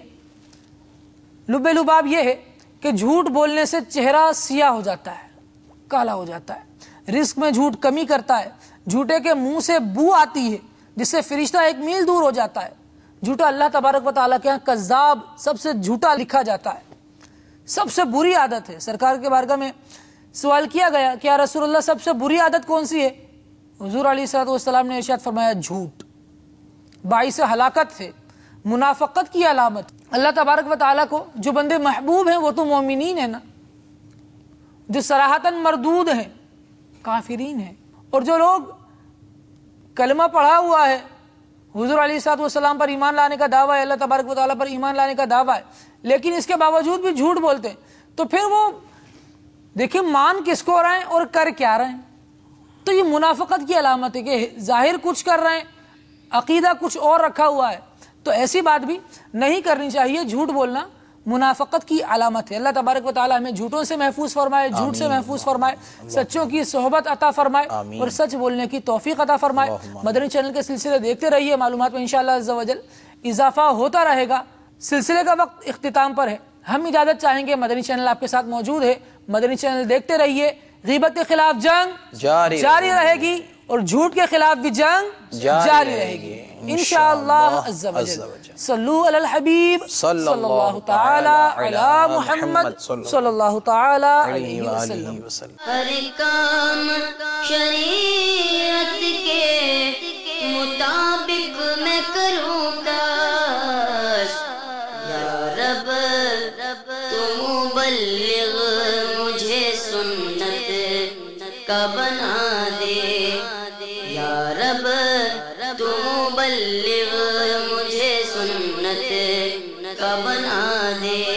لب لباب یہ ہے کہ جھوٹ بولنے سے چہرہ سیاہ ہو جاتا ہے، کالا ہو جاتا ہے، رزق میں جھوٹ کمی کرتا ہے، جھوٹے کے منہ سے بو آتی ہے جس سے فرشتہ 1 میل دور ہو جاتا ہے۔ جھوٹا اللہ تبارک و تعالیٰ کے یہاں کذاب، سب سے جھوٹا لکھا جاتا ہے، سب سے بری عادت ہے۔ سرکار کے بارگاہ میں سوال کیا گیا کہ یا رسول اللہ سب سے بری عادت کون سی ہے؟ حضور علیہ الصلوۃ والسلام نے ارشاد فرمایا جھوٹ، باعث ہلاکت ہے، منافقت کی علامت۔ اللہ تبارک و تعالیٰ کو جو بندے محبوب ہیں وہ تو مومنین ہیں نا، جو صراحتاً مردود ہیں کافرین ہیں۔ اور جو لوگ کلمہ پڑھا ہوا ہے، حضور علیہ الصلوۃ والسلام پر ایمان لانے کا دعویٰ ہے، اللہ تبارک و تعالیٰ پر ایمان لانے کا دعویٰ ہے، لیکن اس کے باوجود بھی جھوٹ بولتے ہیں، تو پھر وہ دیکھیں مان کس کو رہے ہیں اور کر کیا رہے ہیں۔ تو یہ منافقت کی علامت ہے کہ ظاہر کچھ کر رہے ہیں، عقیدہ کچھ اور رکھا ہوا ہے، تو ایسی بات بھی نہیں کرنی چاہیے۔ جھوٹ بولنا منافقت کی علامت ہے۔ اللہ تبارک و تعالی ہمیں جھوٹوں سے محفوظ فرمائے، جھوٹ سے محفوظ فرمائے، سچوں کی صحبت عطا فرمائے اور سچ بولنے کی توفیق عطا فرمائے۔ مدنی چینل کے سلسلے دیکھتے رہیے، معلومات میں انشاءاللہ عز و جل اضافہ ہوتا رہے گا۔ سلسلے کا وقت اختتام پر ہے، ہم اجازت چاہیں گے، مدنی چینل آپ کے ساتھ موجود ہے، مدنی چینل دیکھتے رہیے۔ غیبت کے خلاف جنگ جاری رہے گی اور جھوٹ کے خلاف بھی جنگ جاری رہے گی انشاءاللہ عز و جل۔ صلو علی الحبیب صلی اللہ تعالی علی محمد صلی اللہ تعالی علیہ وسلم۔ ہر کام شریعت کے مطابق میں کروں کاش، یا رب تو مبلغ مجھے سنت کا بنا دے، یا رب تو مبلغ مجھے سنت کا بنا دے۔